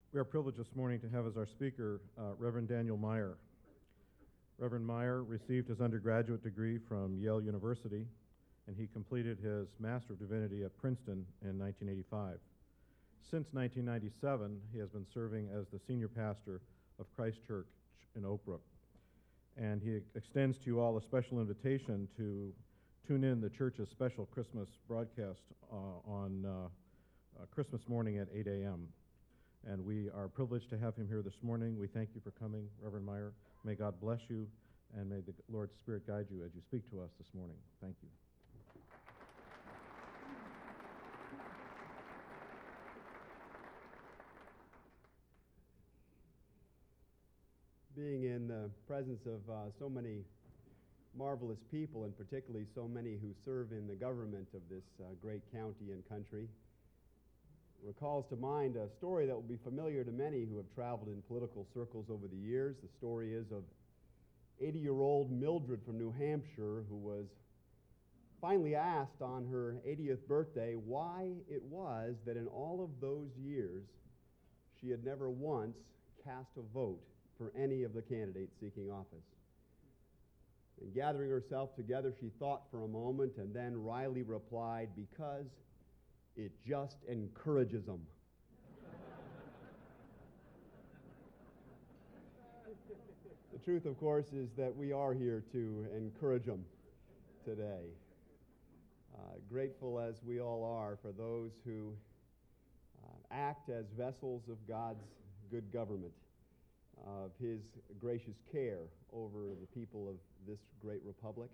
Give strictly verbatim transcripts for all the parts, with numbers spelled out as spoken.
We are privileged this morning to have as our speaker uh, Reverend Daniel Meyer. Reverend Meyer received his undergraduate degree from Yale University, and he completed his Master of Divinity at Princeton in nineteen eighty-five. Since nineteen ninety-seven, he has been serving as the senior pastor of Christ Church in Oak Brook. And he extends to you all a special invitation to tune in the church's special Christmas broadcast uh, on uh, uh, Christmas morning at eight a m And we are privileged to have him here this morning. We thank you for coming, Reverend Meyer. May God bless you, and may the Lord's Spirit guide you as you speak to us this morning. Thank you. Being in the presence of uh, so many marvelous people, and particularly so many who serve in the government of this uh, great county and country, recalls to mind a story that will be familiar to many who have traveled in political circles over the years. The story is of eighty-year-old Mildred from New Hampshire, who was finally asked on her eightieth birthday why it was that in all of those years she had never once cast a vote for any of the candidates seeking office. And gathering herself together, she thought for a moment and then wryly replied, "Because it just encourages them." The truth, of course, is that we are here to encourage them today. Uh, grateful as we all are for those who uh, act as vessels of God's good government, of His gracious care over the people of this great republic.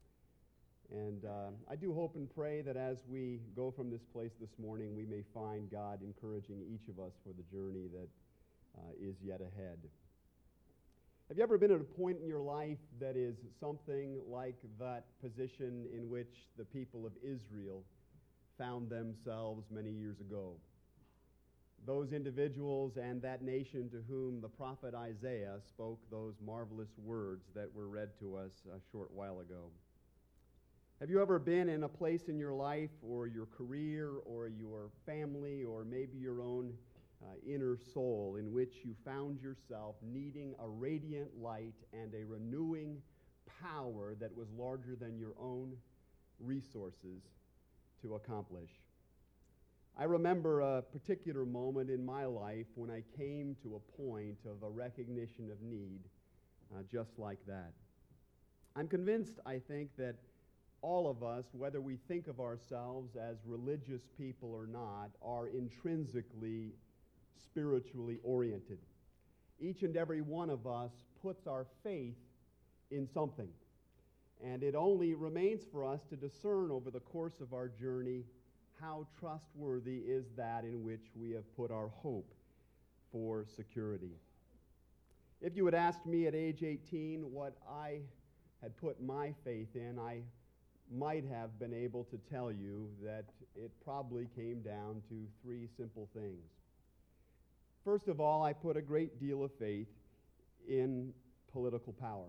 And uh, I do hope and pray that as we go from this place this morning, we may find God encouraging each of us for the journey that uh, is yet ahead. Have you ever been at a point in your life that is something like that position in which the people of Israel found themselves many years ago? Those individuals and that nation to whom the prophet Isaiah spoke those marvelous words that were read to us a short while ago. Have you ever been in a place in your life or your career or your family or maybe your own uh, inner soul in which you found yourself needing a radiant light and a renewing power that was larger than your own resources to accomplish? I remember a particular moment in my life when I came to a point of a recognition of need uh, just like that. I'm convinced, I think, that all of us, whether we think of ourselves as religious people or not, are intrinsically spiritually oriented. Each and every one of us puts our faith in something. And it only remains for us to discern over the course of our journey how trustworthy is that in which we have put our hope for security. If you had asked me at age eighteen what I had put my faith in, I might have been able to tell you that it probably came down to three simple things. First of all, I put a great deal of faith in political power.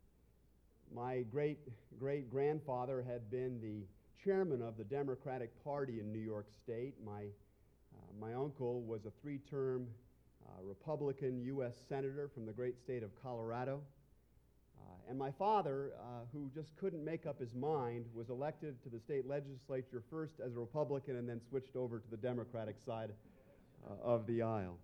My great-great-grandfather had been the chairman of the Democratic Party in New York State. My, uh, my uncle was a three-term uh, Republican U S Senator from the great state of Colorado. Uh, and my father, uh, who just couldn't make up his mind, was elected to the state legislature first as a Republican and then switched over to the Democratic side uh, of the aisle.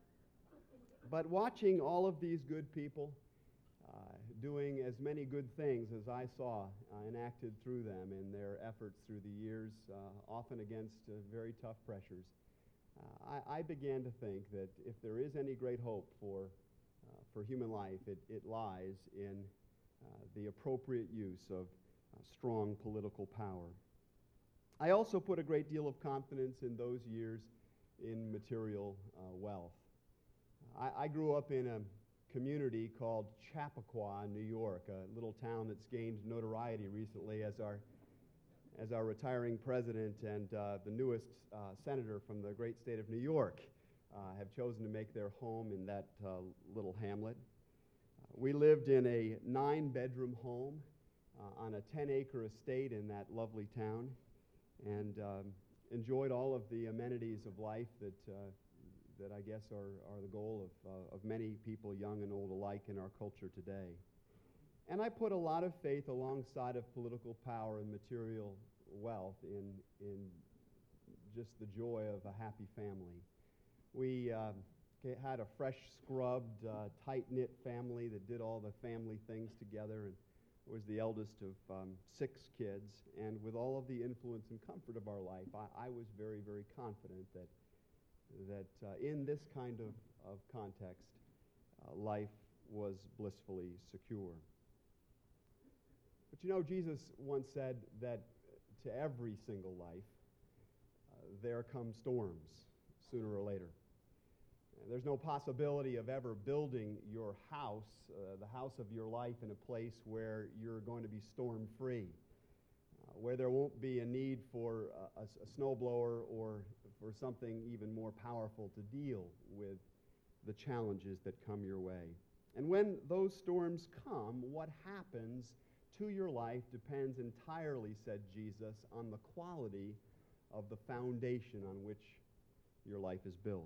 But watching all of these good people uh, doing as many good things as I saw uh, enacted through them in their efforts through the years, uh, often against uh, very tough pressures, uh, I, I began to think that if there is any great hope for Uh, for human life, it, it lies in uh, the appropriate use of uh, strong political power. I also put a great deal of confidence in those years in material uh, wealth. I, I grew up in a community called Chappaqua, New York, a little town that's gained notoriety recently as our as our retiring president and uh, the newest uh, senator from the great state of New York Uh, have chosen to make their home in that uh, little hamlet. Uh, we lived in a nine-bedroom home uh, on a ten-acre estate in that lovely town, and um, enjoyed all of the amenities of life that uh, that I guess are, are the goal of, uh, of many people, young and old alike, in our culture today. And I put a lot of faith alongside of political power and material wealth in, in just the joy of a happy family. We um, had a fresh scrubbed, uh, tight-knit family that did all the family things together, and was the eldest of um, six kids. And with all of the influence and comfort of our life, I, I was very, very confident that, that uh, in this kind of, of context, uh, life was blissfully secure. But you know, Jesus once said that to every single life, uh, there come storms sooner or later. And there's no possibility of ever building your house, uh, the house of your life, in a place where you're going to be storm-free, uh, where there won't be a need for a, a, a snowblower or for something even more powerful to deal with the challenges that come your way. And when those storms come, what happens to your life depends entirely, said Jesus, on the quality of the foundation on which your life is built.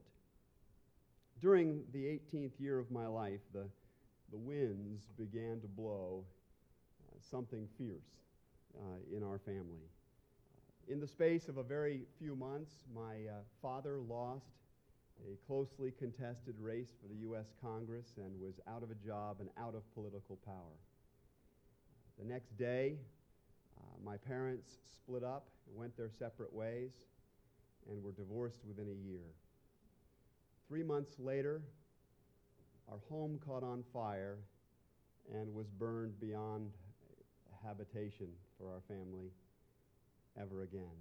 During the eighteenth year of my life, the, the winds began to blow uh, something fierce uh, in our family. In the space of a very few months, my uh, father lost a closely contested race for the U S Congress and was out of a job and out of political power. The next day, uh, my parents split up, went their separate ways, and were divorced within a year. Three months later, our home caught on fire and was burned beyond habitation for our family ever again.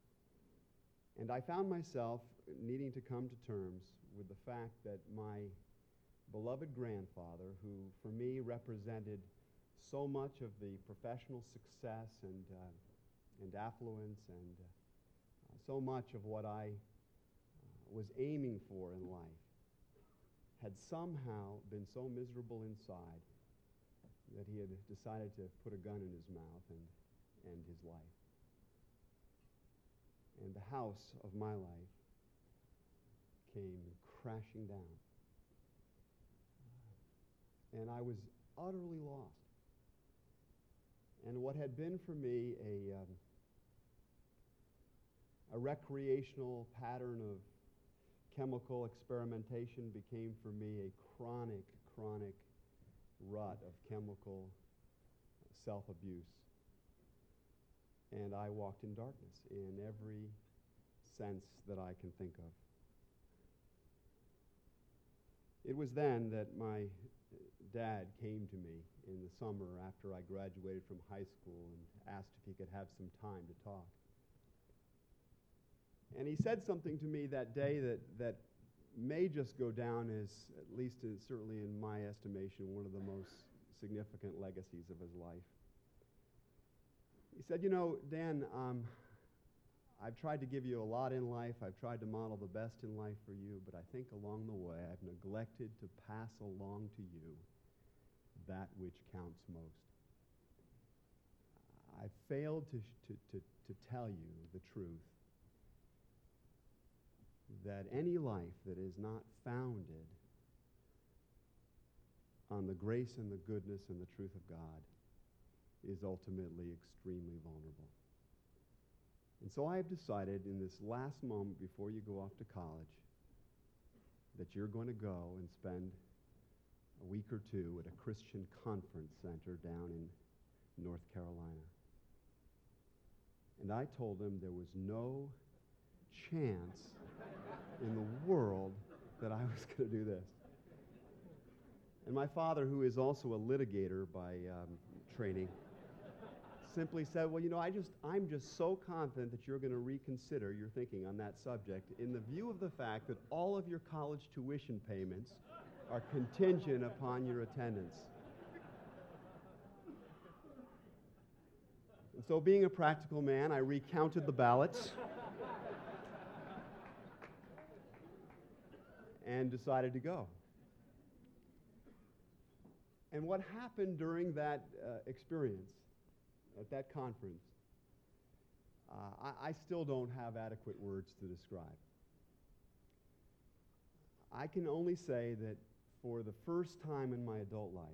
And I found myself needing to come to terms with the fact that my beloved grandfather, who for me represented so much of the professional success and, uh, and affluence and uh, so much of what I was aiming for in life, had somehow been so miserable inside that he had decided to put a gun in his mouth and end his life. And the house of my life came crashing down. And I was utterly lost. And what had been for me a, um, a recreational pattern of chemical experimentation became for me a chronic, chronic rut of chemical self-abuse. And I walked in darkness in every sense that I can think of. It was then that my dad came to me in the summer after I graduated from high school and asked if he could have some time to talk. And he said something to me that day that, that may just go down as, at least in, certainly in my estimation, one of the most significant legacies of his life. He said, you know, Dan, um, I've tried to give you a lot in life. I've tried to model the best in life for you, but I think along the way I've neglected to pass along to you that which counts most. I failed to, to, to, to tell you the truth that any life that is not founded on the grace and the goodness and the truth of God is ultimately extremely vulnerable. And so I have decided in this last moment before you go off to college that you're going to go and spend a week or two at a Christian conference center down in North Carolina. And I told him there was no chance in the world that I was going to do this. And my father, who is also a litigator by um, training, simply said, well, you know, I just, I'm just so confident that you're going to reconsider your thinking on that subject in the view of the fact that all of your college tuition payments are contingent upon your attendance. And so being a practical man, I recounted the ballots and decided to go. And what happened during that uh, experience at that conference, uh, I, I still don't have adequate words to describe. I can only say that for the first time in my adult life,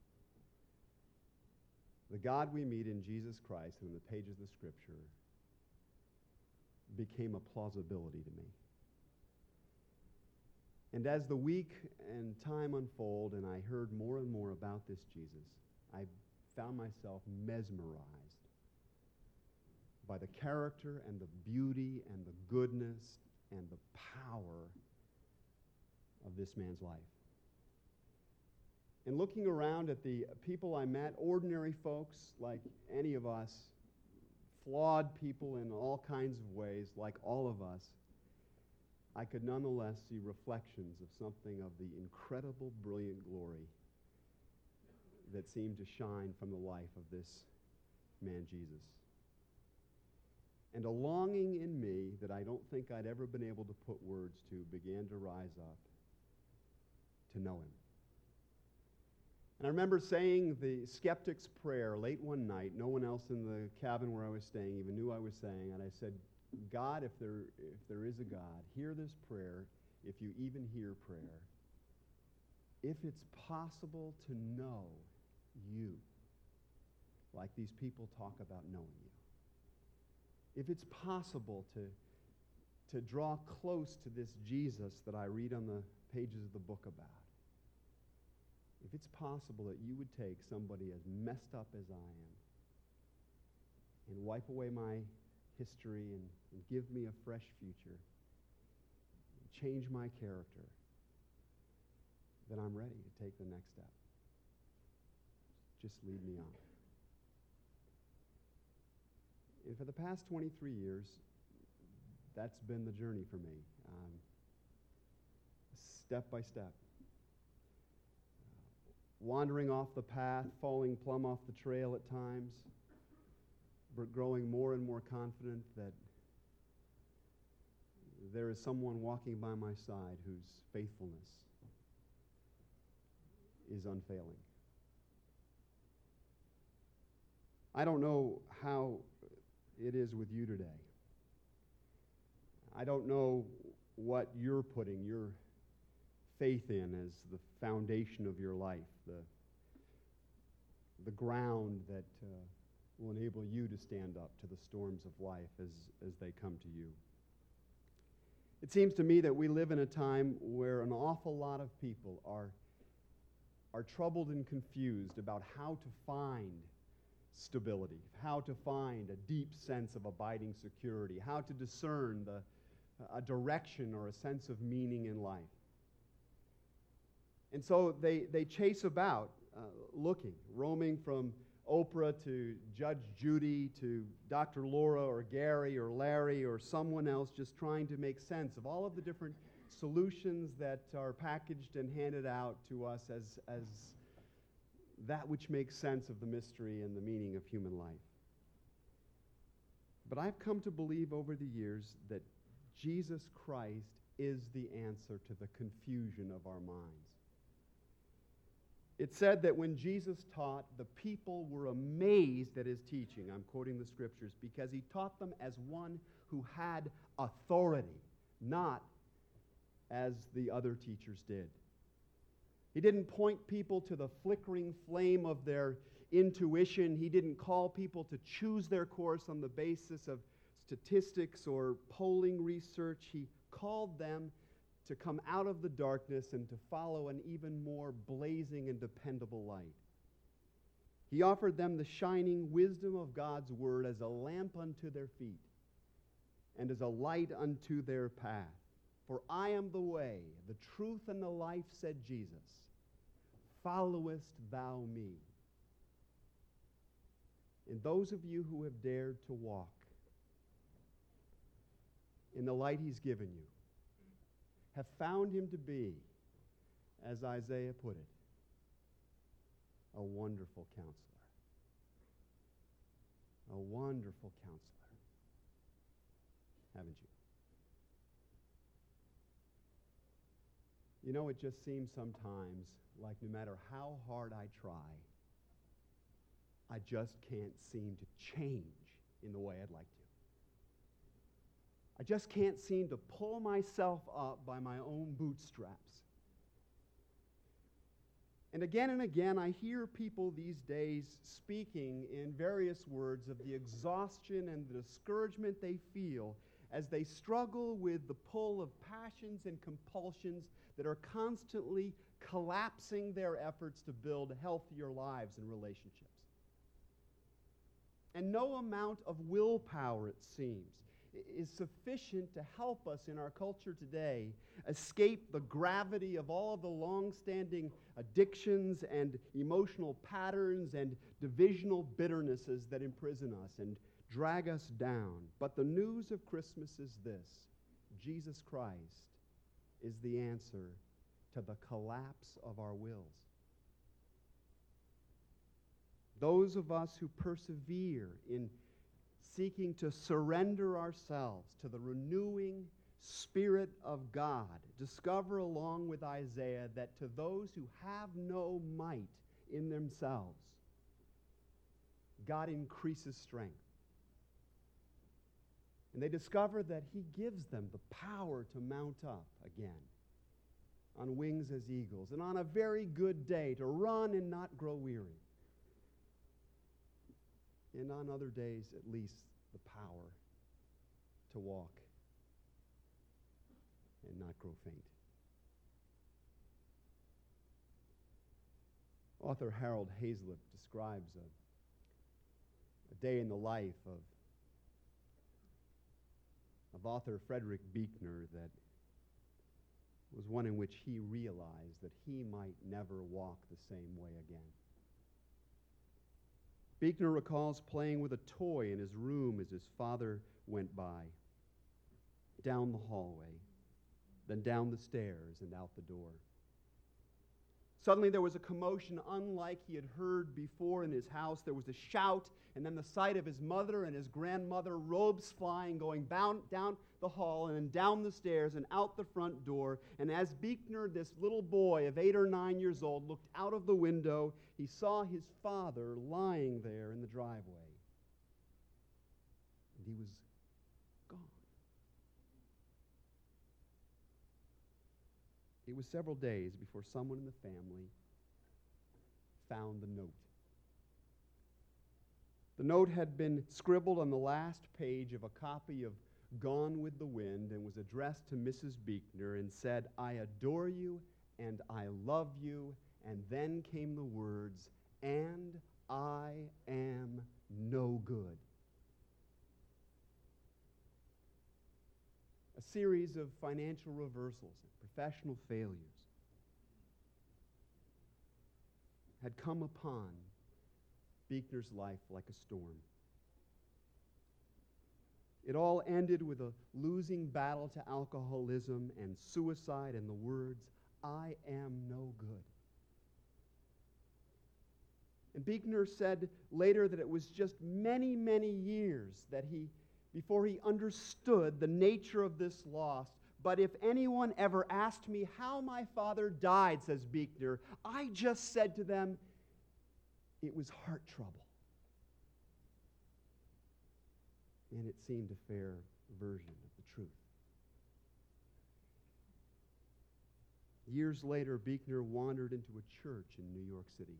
the God we meet in Jesus Christ and in the pages of the Scripture became a plausibility to me. And as the week and time unfold and I heard more and more about this Jesus, I found myself mesmerized by the character and the beauty and the goodness and the power of this man's life. And looking around at the people I met, ordinary folks like any of us, flawed people in all kinds of ways like all of us, I could nonetheless see reflections of something of the incredible, brilliant glory that seemed to shine from the life of this man Jesus. And a longing in me that I don't think I'd ever been able to put words to began to rise up to know him. And I remember saying the skeptic's prayer late one night. No one else in the cabin where I was staying even knew I was saying. And I said, God, if there, if there is a God, hear this prayer, if you even hear prayer. If it's possible to know you, like these people talk about knowing you. If it's possible to, to draw close to this Jesus that I read on the pages of the book about. If it's possible that you would take somebody as messed up as I am and wipe away my history and, and give me a fresh future, and change my character, then I'm ready to take the next step. Just lead me on. And for the past twenty-three years, that's been the journey for me, um, step by step. Wandering off the path, falling plumb off the trail at times, but growing more and more confident that there is someone walking by my side whose faithfulness is unfailing. I don't know how it is with you today. I don't know what you're putting your faith in as the foundation of your life, the, the ground that uh, will enable you to stand up to the storms of life as, as they come to you. It seems to me that we live in a time where an awful lot of people are, are troubled and confused about how to find stability, how to find a deep sense of abiding security, how to discern the, a direction or a sense of meaning in life. And so they, they chase about uh, looking, roaming from Oprah to Judge Judy to Doctor Laura or Gary or Larry or someone else, just trying to make sense of all of the different solutions that are packaged and handed out to us as, as that which makes sense of the mystery and the meaning of human life. But I've come to believe over the years that Jesus Christ is the answer to the confusion of our minds. It said that when Jesus taught, the people were amazed at his teaching. I'm quoting the scriptures, because he taught them as one who had authority, not as the other teachers did. He didn't point people to the flickering flame of their intuition. He didn't call people to choose their course on the basis of statistics or polling research. He called them to come out of the darkness and to follow an even more blazing and dependable light. He offered them the shining wisdom of God's word as a lamp unto their feet and as a light unto their path. For I am the way, the truth, and the life, said Jesus. Followest thou me? And those of you who have dared to walk in the light he's given you have found him to be, as Isaiah put it, a wonderful counselor. A wonderful counselor. Haven't you? You know, it just seems sometimes like no matter how hard I try, I just can't seem to change in the way I'd like to. I just can't seem to pull myself up by my own bootstraps. And again and again, I hear people these days speaking in various words of the exhaustion and the discouragement they feel as they struggle with the pull of passions and compulsions that are constantly collapsing their efforts to build healthier lives and relationships. And no amount of willpower, it seems, is sufficient to help us in our culture today escape the gravity of all of the long-standing addictions and emotional patterns and divisional bitternesses that imprison us and drag us down. But the news of Christmas is this: Jesus Christ is the answer to the collapse of our wills. Those of us who persevere in seeking to surrender ourselves to the renewing Spirit of God discover, along with Isaiah, that to those who have no might in themselves, God increases strength. And they discover that He gives them the power to mount up again on wings as eagles, and on a very good day to run and not grow weary. And on other days, at least, the power to walk and not grow faint. Author Harold Hazlitt describes a, a day in the life of, of author Frederick Buechner that was one in which he realized that he might never walk the same way again. Buechner recalls playing with a toy in his room as his father went by, down the hallway, then down the stairs and out the door. Suddenly there was a commotion unlike he had heard before in his house. There was a shout, and then the sight of his mother and his grandmother, robes flying, going bound down the hall and then down the stairs and out the front door. And as Buechner, this little boy of eight or nine years old, looked out of the window, he saw his father lying there in the driveway. And he was gone. It was several days before someone in the family found the note. The note had been scribbled on the last page of a copy of Gone with the Wind and was addressed to Missus Buechner and said, "I adore you and I love you." And then came the words, "and I am no good." A series of financial reversals and professional failures had come upon Buechner's life like a storm. It all ended with a losing battle to alcoholism and suicide and the words, "I am no good." And Buechner said later that it was just many, many years that he, before he understood the nature of this loss. But if anyone ever asked me how my father died, says Buechner, I just said to them, it was heart trouble. And it seemed a fair version of the truth. Years later, Buechner wandered into a church in New York City.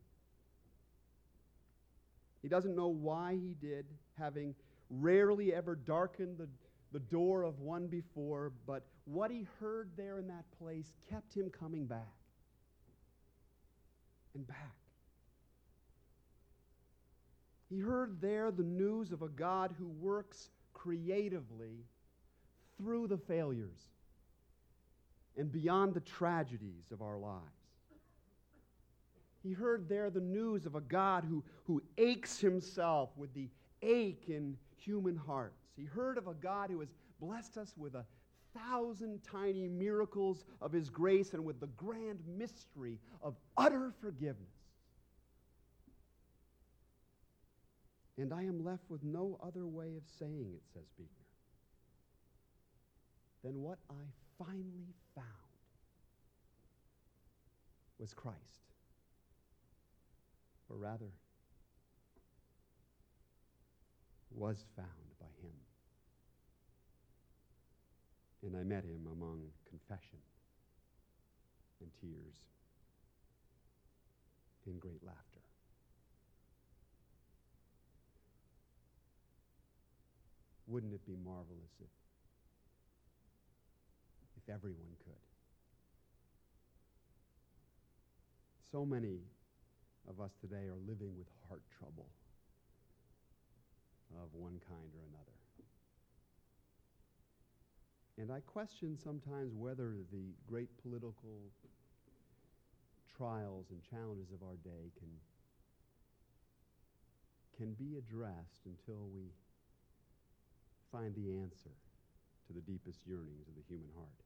He doesn't know why he did, having rarely ever darkened the, the door of one before, but what he heard there in that place kept him coming back and back. He heard there the news of a God who works creatively through the failures and beyond the tragedies of our lives. He heard there the news of a God who, who aches himself with the ache in human hearts. He heard of a God who has blessed us with a thousand tiny miracles of his grace and with the grand mystery of utter forgiveness. And I am left with no other way of saying it, says Buechner, than what I finally found was Christ. Or rather, was found by him. And I met him among confession and tears and great laughter. Wouldn't it be marvelous if, if everyone could? So many of us today are living with heart trouble of one kind or another. And I question sometimes whether the great political trials and challenges of our day can, can be addressed until we find the answer to the deepest yearnings of the human heart.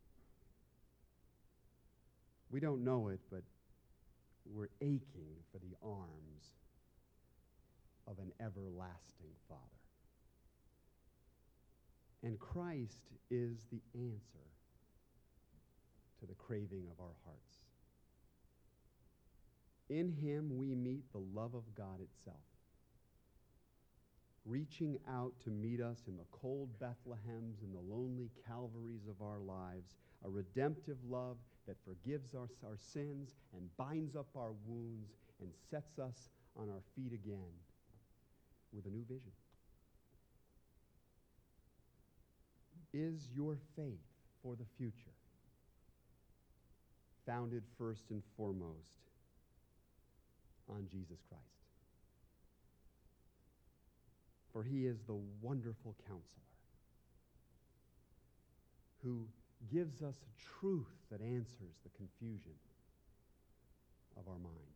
We don't know it, but we're aching for the arms of an everlasting Father. And Christ is the answer to the craving of our hearts. In him we meet the love of God itself, reaching out to meet us in the cold Bethlehems and the lonely Calvaries of our lives, a redemptive love that forgives our, our sins and binds up our wounds and sets us on our feet again with a new vision. Is your faith for the future founded first and foremost on Jesus Christ? For he is the wonderful counselor who gives us a truth that answers the confusion of our mind.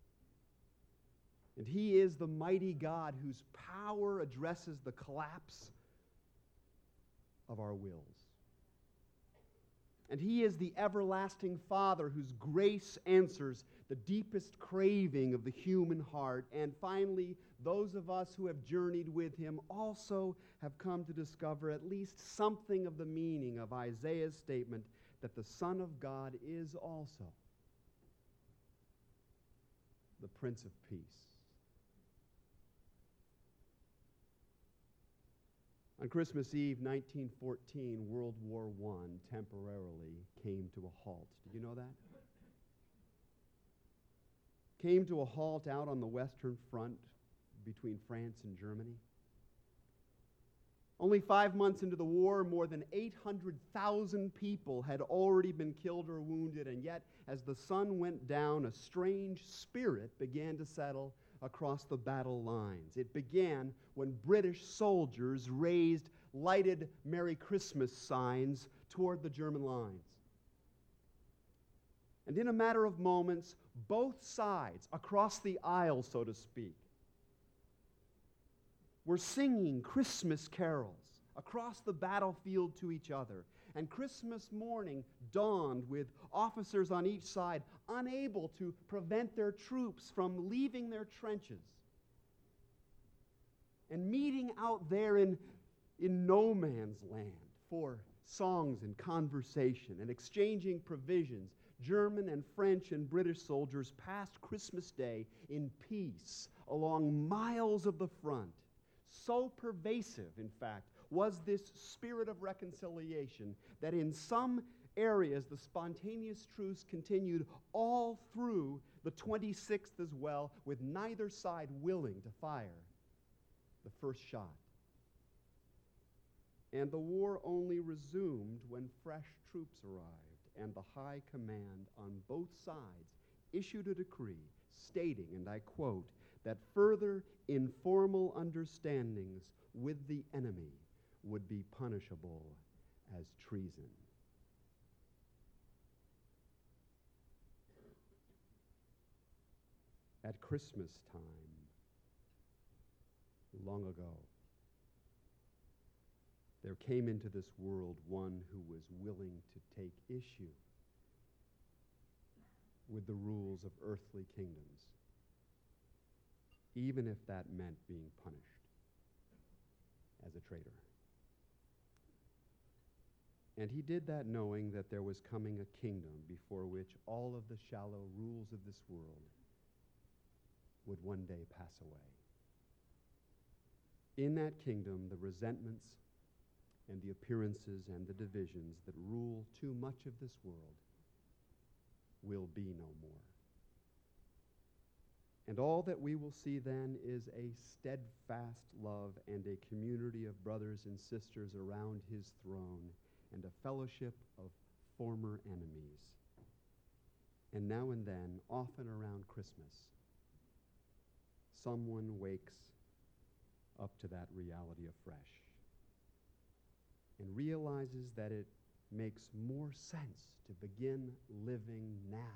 And he is the mighty God whose power addresses the collapse of our wills. And he is the everlasting Father whose grace answers the deepest craving of the human heart. And finally, those of us who have journeyed with him also have come to discover at least something of the meaning of Isaiah's statement that the Son of God is also the Prince of Peace. On Christmas Eve, nineteen fourteen, World War One temporarily came to a halt. Did you know that? Came to a halt out on the Western Front between France and Germany. Only five months into the war, more than eight hundred thousand people had already been killed or wounded, and yet, as the sun went down, a strange spirit began to settle across the battle lines. It began when British soldiers raised lighted Merry Christmas signs toward the German lines. And in a matter of moments, both sides, across the aisle, so to speak, were singing Christmas carols across the battlefield to each other. And Christmas morning dawned with officers on each side unable to prevent their troops from leaving their trenches and meeting out there in, in no man's land for songs and conversation and exchanging provisions. German and French and British soldiers passed Christmas Day in peace along miles of the front. So pervasive, in fact, was this spirit of reconciliation that in some areas the spontaneous truce continued all through the twenty-sixth as well, with neither side willing to fire the first shot. And the war only resumed when fresh troops arrived, and the high command on both sides issued a decree stating, and I quote, that further informal understandings with the enemy would be punishable as treason. At Christmas time, long ago, there came into this world one who was willing to take issue with the rules of earthly kingdoms, even if that meant being punished as a traitor. And he did that knowing that there was coming a kingdom before which all of the shallow rules of this world would one day pass away. In that kingdom, the resentments and the appearances and the divisions that rule too much of this world will be no more. And all that we will see then is a steadfast love and a community of brothers and sisters around his throne and a fellowship of former enemies. And now and then, often around Christmas, someone wakes up to that reality afresh and realizes that it makes more sense to begin living now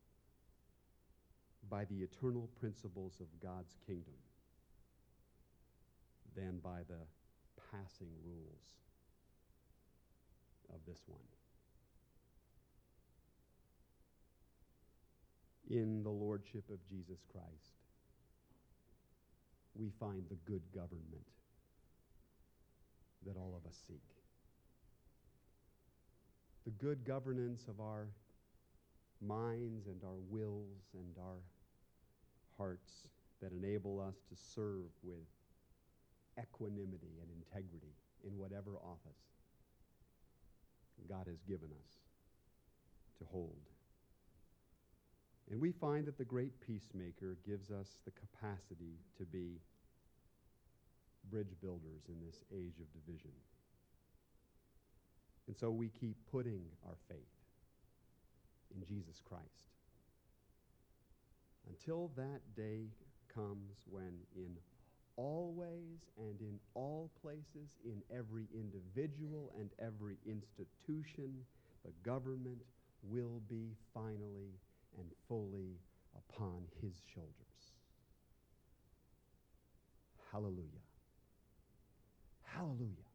by the eternal principles of God's kingdom than by the passing rules of this one. In the lordship of Jesus Christ, we find the good government that all of us seek. The good governance of our minds and our wills and our hearts that enable us to serve with equanimity and integrity in whatever office God has given us to hold. And we find that the great peacemaker gives us the capacity to be bridge builders in this age of division. And so we keep putting our faith in Jesus Christ until that day comes when in all ways and in all places, in every individual and every institution, the government will be finally and fully upon his shoulders. Hallelujah. Hallelujah.